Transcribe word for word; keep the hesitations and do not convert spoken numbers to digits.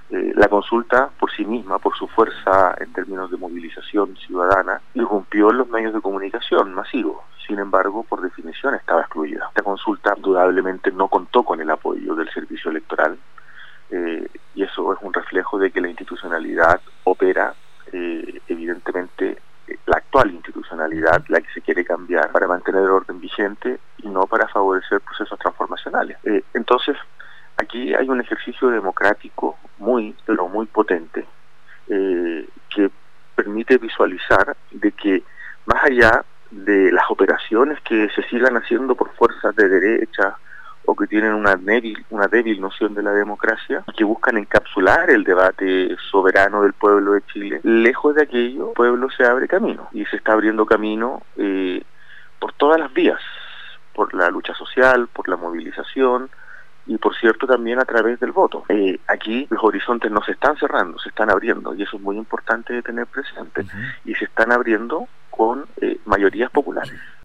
Eh, la consulta por sí misma, por su fuerza en términos de movilización ciudadana, irrumpió en los medios de comunicación masivos. Sin embargo, por definición estaba excluida. Esta consulta indudablemente no contó con el apoyo del servicio electoral, eh, y eso es un reflejo de que la institucionalidad opera, eh, evidentemente, la actual institucionalidad, la que se quiere cambiar para mantener el orden vigente y no para favorecer procesos transformacionales. Eh, entonces, aquí hay un ejercicio democrático muy, pero muy potente, eh, que permite visualizar de que más allá de las operaciones que se sigan haciendo por fuerzas de derecha o que tienen una débil, una débil noción de la democracia, que buscan encapsular el debate soberano del pueblo de Chile, lejos de aquello, el pueblo se abre camino, y se está abriendo camino eh, por todas las vías, por la lucha social, por la movilización, y por cierto también a través del voto. Eh, aquí los horizontes no se están cerrando, se están abriendo, y eso es muy importante de tener presente, uh-huh. y se están abriendo con eh, mayorías populares.